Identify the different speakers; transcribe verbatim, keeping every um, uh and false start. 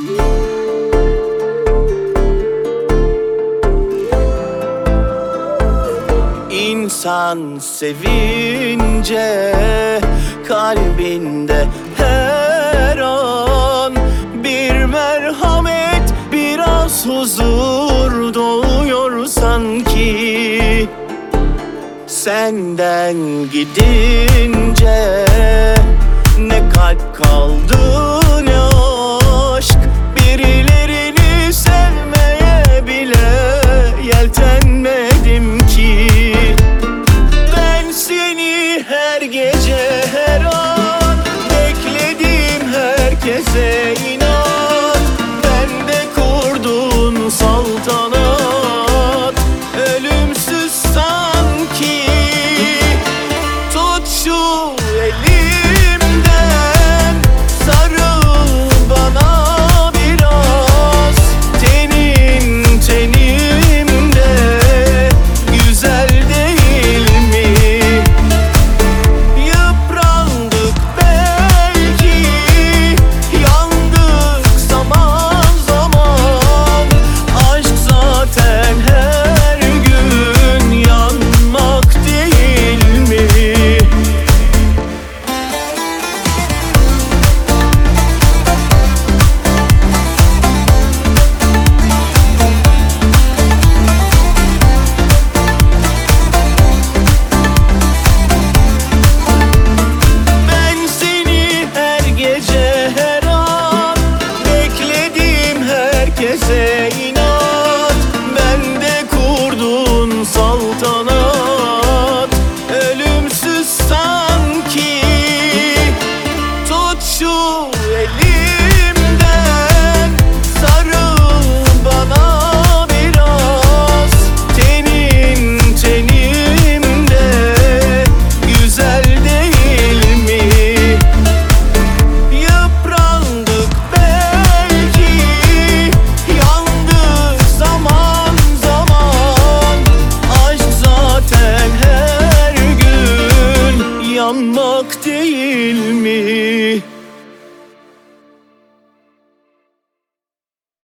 Speaker 1: İnsan sevince kalbinde her an bir merhamet, biraz huzur doğuyor sanki. Senden gidince ne kalp kaldı ne aşk, birilerini sevmeye bile yeltenmedim ki. Ben seni her gece her an bekledim, herkese inan. Bende kurdun saltanat, ölümsüz sanki. Tut şu elimden, sarıl bana biraz. Tenin tenimde, güzel değil mi? Yıprandık belki, yandık zaman zaman. Aşk zaten her gün yanmak değil mi? Ben seni her gece her an bekledim, herkese inat. Bende kurdun saltanat, ölümsüz sanki. Tut şu elimden, sarıl bana biraz. Tenin tenimde, güzel değil mi? Yıprandık belki, yandık zaman zaman. Aşk zaten her gün yanmak değil